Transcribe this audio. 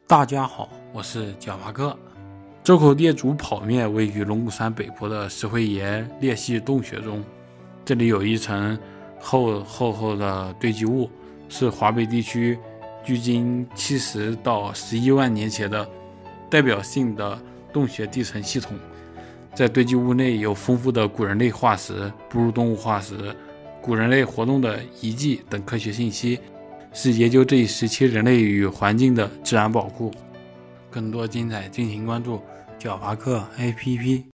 大家好，我是角巴克。周口店主跑面位于龙骨山北坡的石灰岩裂隙洞穴中，这里有一层厚的堆积物，是华北地区距今70到11万年前的代表性的洞穴地层系统。在堆积物内有丰富的古人类化石、哺乳动物化石、古人类活动的遗迹等科学信息，是研究这一时期人类与环境的自然宝库。更多精彩，敬请关注角巴克 APP。